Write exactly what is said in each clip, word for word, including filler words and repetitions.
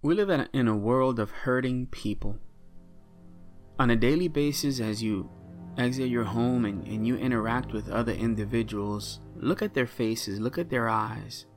We live in a, in a world of hurting people. On a daily basis, as you exit your home and, and you interact with other individuals, look at their faces, look at their eyes.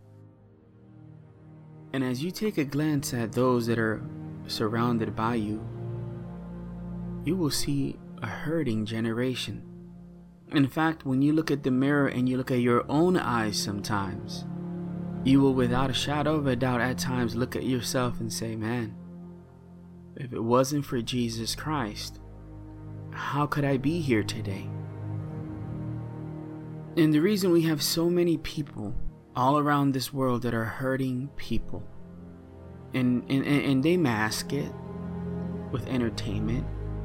And as you take a glance at those that are surrounded by you, you will see a hurting generation. In fact, when you look at the mirror and you look at your own eyes sometimes, you will without a shadow of a doubt at times look at yourself and say, man, if it wasn't for Jesus Christ, how could I be here today? And the reason we have so many people all around this world that are hurting people, and, and, and they mask it with entertainment,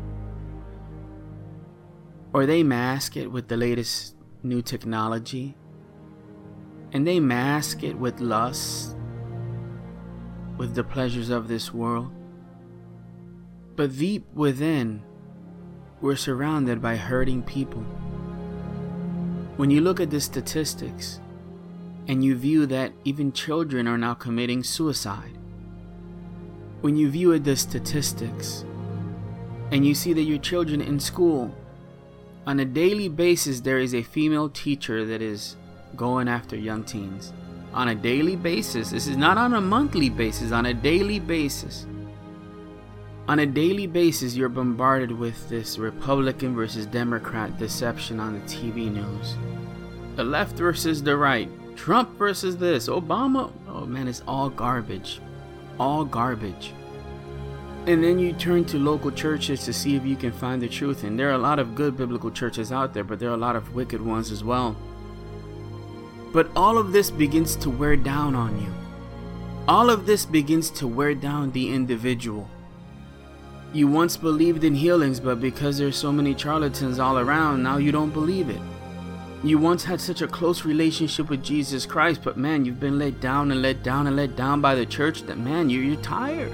or they mask it with the latest new technology, and they mask it with lust, with the pleasures of this world. But deep within, we're surrounded by hurting people. When you look at the statistics, and you view that even children are now committing suicide, when you view the statistics, and you see that your children in school, on a daily basis, there is a female teacher that is going after young teens. On a daily basis. This is not on a monthly basis, on a daily basis. On a daily basis, you're bombarded with this Republican versus Democrat deception on the T V news. The left versus the right. Trump versus this. Obama. Oh man, it's all garbage. All garbage. And then you turn to local churches to see if you can find the truth. And there are a lot of good biblical churches out there, but there are a lot of wicked ones as well. But all of this begins to wear down on you. All of this begins to wear down the individual. You once believed in healings, but because there's so many charlatans all around, now you don't believe it. You once had such a close relationship with Jesus Christ, but man, you've been let down and let down and let down by the church that man, you're, you're tired.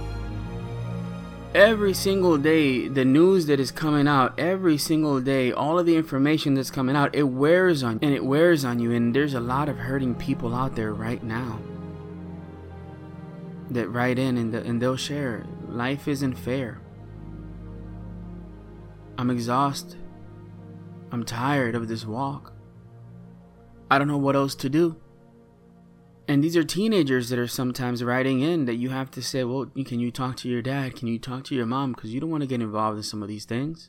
Every single day, the news that is coming out, every single day, all of the information that's coming out, it wears on you, and it wears on you. And there's a lot of hurting people out there right now that write in and, the, and they'll share, life isn't fair. I'm exhausted. I'm tired of this walk. I don't know what else to do. And these are teenagers that are sometimes writing in that you have to say, well, can you talk to your dad? Can you talk to your mom? Because you don't want to get involved in some of these things.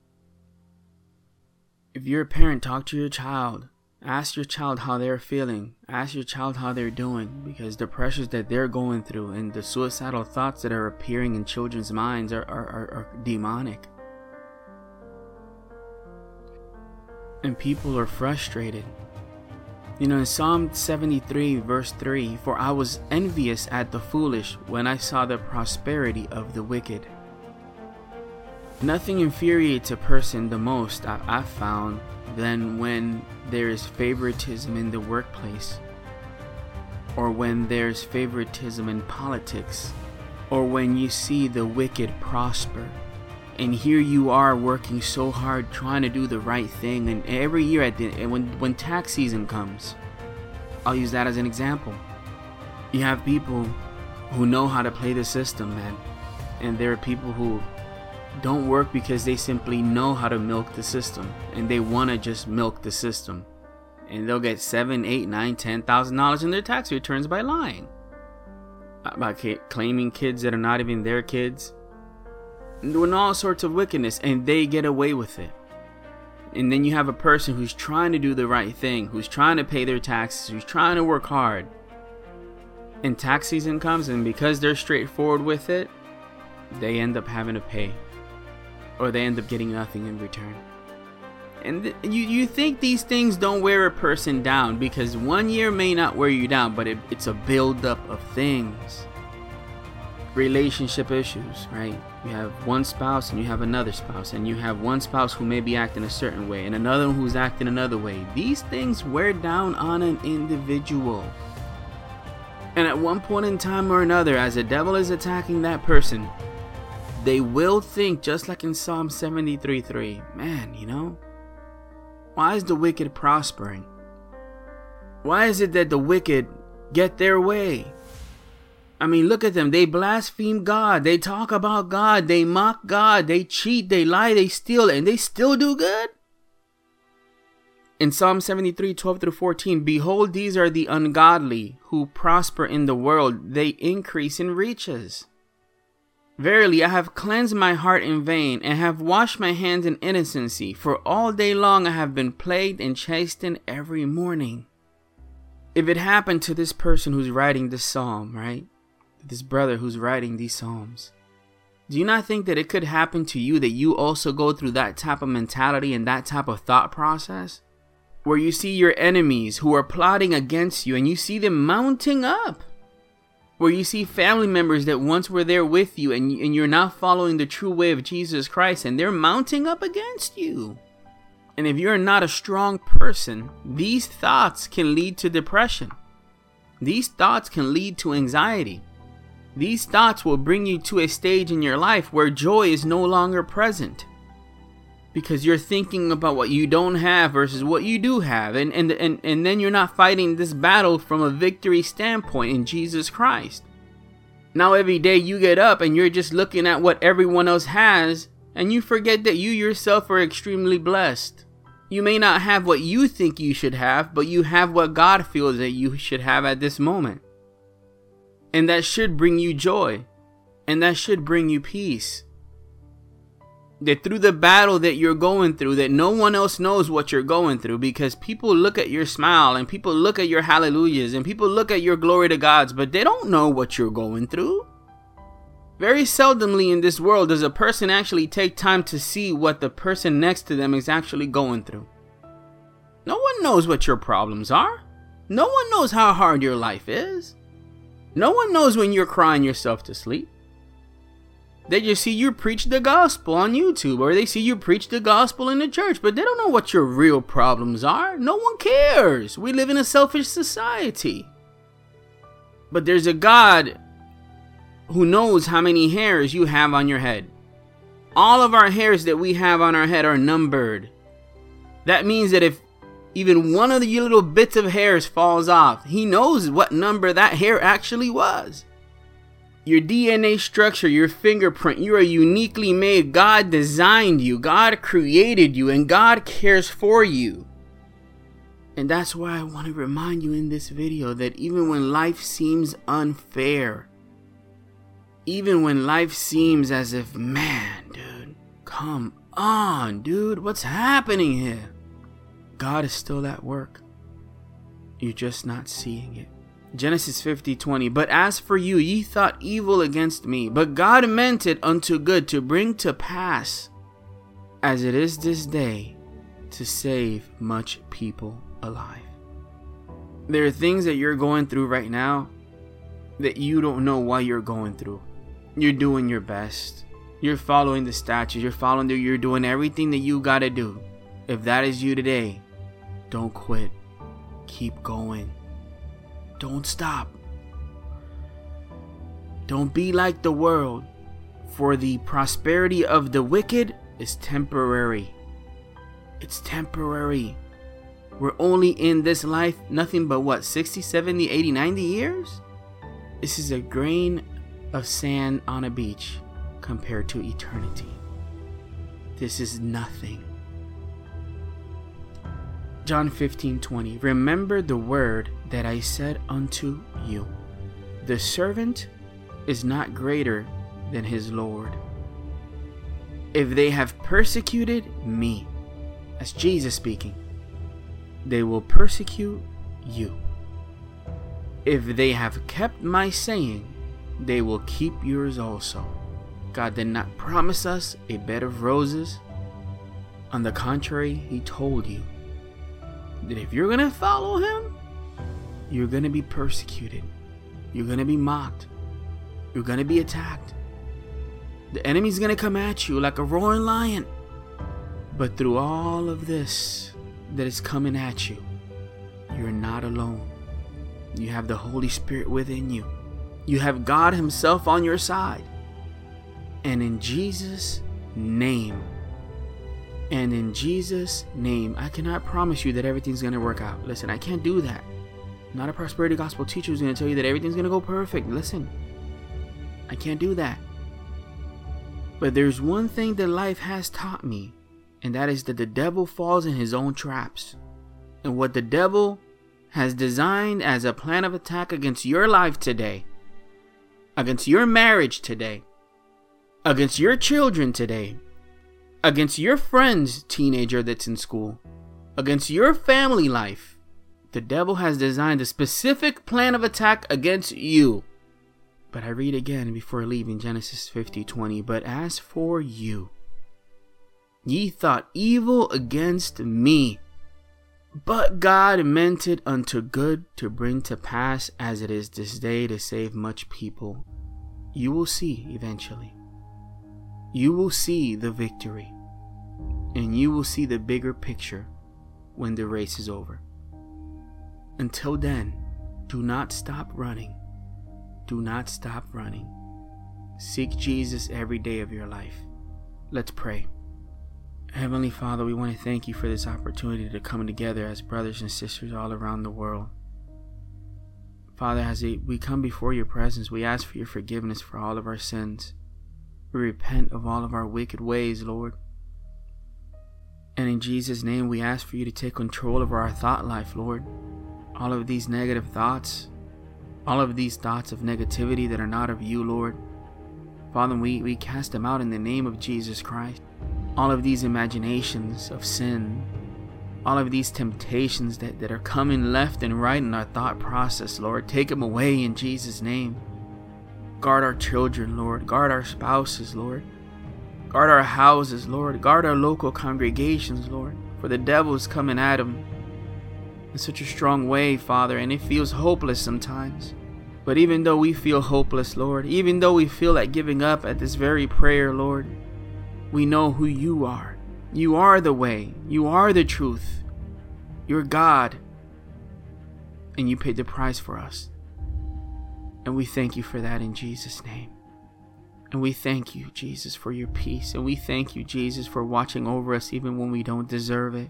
If you're a parent, talk to your child. Ask your child how they're feeling. Ask your child how they're doing. Because the pressures that they're going through and the suicidal thoughts that are appearing in children's minds are, are, are, are demonic. And people are frustrated. You know, in Psalm seventy-three verse three, for I was envious at the foolish when I saw the prosperity of the wicked. Nothing infuriates a person the most, I, I've found, than when there is favoritism in the workplace, or when there's favoritism in politics, or when you see the wicked prosper. And here you are working so hard trying to do the right thing, and every year at the and when when tax season comes, I'll use that as an example. You have people who know how to play the system, man, and there are people who don't work because they simply know how to milk the system, and they want to just milk the system, and they'll get seven, eight, nine, ten thousand dollars in their tax returns by lying, by claiming kids that are not even their kids. Doing all sorts of wickedness, and they get away with it. And then you have a person who's trying to do the right thing, who's trying to pay their taxes, who's trying to work hard, and tax season comes, and because they're straightforward with it, they end up having to pay, or they end up getting nothing in return. And th- you, you think these things don't wear a person down, because one year may not wear you down, but it, it's a buildup of things. Relationship issues, right? You have one spouse and you have another spouse, and you have one spouse who may be acting a certain way and another who's acting another way. These things wear down on an individual. And at one point in time or another, as the devil is attacking that person, they will think, just like in Psalm seventy-three three, man, you know, why is the wicked prospering? Why is it that the wicked get their way? I mean, look at them. They blaspheme God. They talk about God. They mock God. They cheat. They lie. They steal. And they still do good. In Psalm seventy-three, twelve through fourteen, behold, these are the ungodly who prosper in the world. They increase in riches. Verily, I have cleansed my heart in vain, and have washed my hands in innocency. For all day long I have been plagued and chastened every morning. If it happened to this person who's writing this psalm, right? This brother who's writing these psalms, do you not think that it could happen to you, that you also go through that type of mentality and that type of thought process? Where you see your enemies who are plotting against you and you see them mounting up. Where you see family members that once were there with you and, and you're now following the true way of Jesus Christ and they're mounting up against you. And if you're not a strong person, these thoughts can lead to depression. These thoughts can lead to anxiety. These thoughts will bring you to a stage in your life where joy is no longer present. Because you're thinking about what you don't have versus what you do have. And, and, and, and then you're not fighting this battle from a victory standpoint in Jesus Christ. Now every day you get up and you're just looking at what everyone else has. And you forget that you yourself are extremely blessed. You may not have what you think you should have, but you have what God feels that you should have at this moment. And that should bring you joy. And that should bring you peace. That through the battle that you're going through, that no one else knows what you're going through, because people look at your smile and people look at your hallelujahs and people look at your glory to God's, but they don't know what you're going through. Very seldomly in this world does a person actually take time to see what the person next to them is actually going through. No one knows what your problems are. No one knows how hard your life is. No one knows when you're crying yourself to sleep. They just see you preach the gospel on YouTube, or they see you preach the gospel in the church, but they don't know what your real problems are. No one cares. We live in a selfish society. But there's a God who knows how many hairs you have on your head. All of our hairs that we have on our head are numbered. That means that if even one of the little bits of hairs falls off, He knows what number that hair actually was. Your D N A structure, your fingerprint, you are uniquely made. God designed you. God created you, and God cares for you. And that's why I want to remind you in this video that even when life seems unfair, even when life seems as if, man, dude, come on, dude, what's happening here? God is still at work. You're just not seeing it. Genesis fifty twenty, but as for you, ye thought evil against me, but God meant it unto good, to bring to pass, as it is this day, to save much people alive. There are things that you're going through right now that you don't know why you're going through. You're doing your best. You're following the statutes. You're following the, you're doing everything that you gotta do. If that is you today, don't quit. Keep going. Don't stop. Don't be like the world, for the prosperity of the wicked is temporary. It's temporary. We're only in this life nothing but what, sixty, seventy, eighty, ninety years? This is a grain of sand on a beach compared to eternity. This is nothing. John fifteen twenty, remember the word that I said unto you. The servant is not greater than his Lord. If they have persecuted me, that's Jesus speaking, they will persecute you. If they have kept my saying, they will keep yours also. God did not promise us a bed of roses. On the contrary, He told you that if you're going to follow Him, you're going to be persecuted. You're going to be mocked. You're going to be attacked. The enemy's going to come at you like a roaring lion. But through all of this that is coming at you, you're not alone. You have the Holy Spirit within you. You have God Himself on your side. And in Jesus' name, and in Jesus' name, I cannot promise you that everything's going to work out. Listen, I can't do that. I'm not a prosperity gospel teacher who's going to tell you that everything's going to go perfect. Listen, I can't do that. But there's one thing that life has taught me, and that is that the devil falls in his own traps. And what the devil has designed as a plan of attack against your life today, against your marriage today, against your children today, against your friend's teenager that's in school, against your family life, the devil has designed a specific plan of attack against you. But I read again before leaving Genesis fifty twenty. But as for you, ye thought evil against me, but God meant it unto good to bring to pass as it is this day to save much people. You will see eventually. You will see the victory. And you will see the bigger picture when the race is over. Until then, do not stop running. Do not stop running. Seek Jesus every day of your life. Let's pray. Heavenly Father, we want to thank you for this opportunity to come together as brothers and sisters all around the world. Father, as we come before your presence, we ask for your forgiveness for all of our sins. We repent of all of our wicked ways, Lord. And in Jesus' name, we ask for you to take control of our thought life, Lord. All of these negative thoughts, all of these thoughts of negativity that are not of you, Lord. Father, we, we cast them out in the name of Jesus Christ. All of these imaginations of sin, all of these temptations that, that are coming left and right in our thought process, Lord, take them away in Jesus' name. Guard our children, Lord. Guard our spouses, Lord. Guard our houses, Lord. Guard our local congregations, Lord. For the devil is coming at them in such a strong way, Father, and it feels hopeless sometimes. But even though we feel hopeless, Lord, even though we feel like giving up at this very prayer, Lord, we know who you are. You are the way. You are the truth. You're God. And you paid the price for us. And we thank you for that in Jesus' name. And we thank you, Jesus, for your peace. And we thank you, Jesus, for watching over us even when we don't deserve it.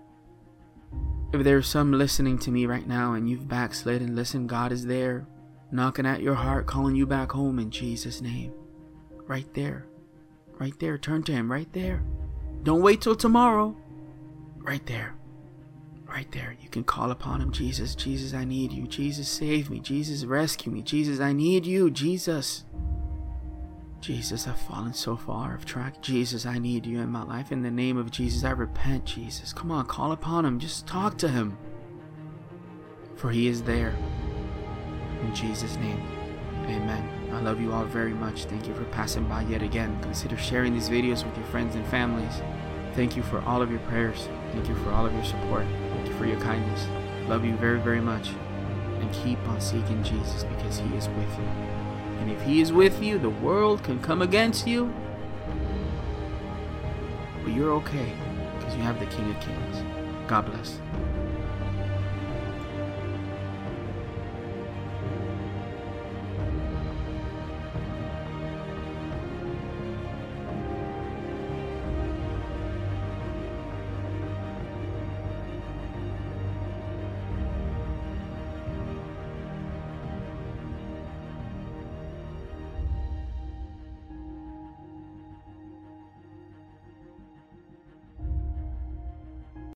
If there's some listening to me right now and you've backslidden, listen, God is there, knocking at your heart, calling you back home in Jesus' name. Right there. Right there. Turn to him right there. Don't wait till tomorrow. Right there. Right there. You can call upon him. Jesus, Jesus, I need you. Jesus, save me. Jesus, rescue me. Jesus, I need you. Jesus. Jesus, I've fallen so far off track. Jesus, I need you in my life. In the name of Jesus, I repent, Jesus. Come on, call upon him. Just talk to him. For he is there. In Jesus' name, amen. I love you all very much. Thank you for passing by yet again. Consider sharing these videos with your friends and families. Thank you for all of your prayers. Thank you for all of your support. Thank you for your kindness. Love you very, very much. And keep on seeking Jesus because he is with you. And if he is with you, the world can come against you. But you're okay because you have the King of Kings. God bless.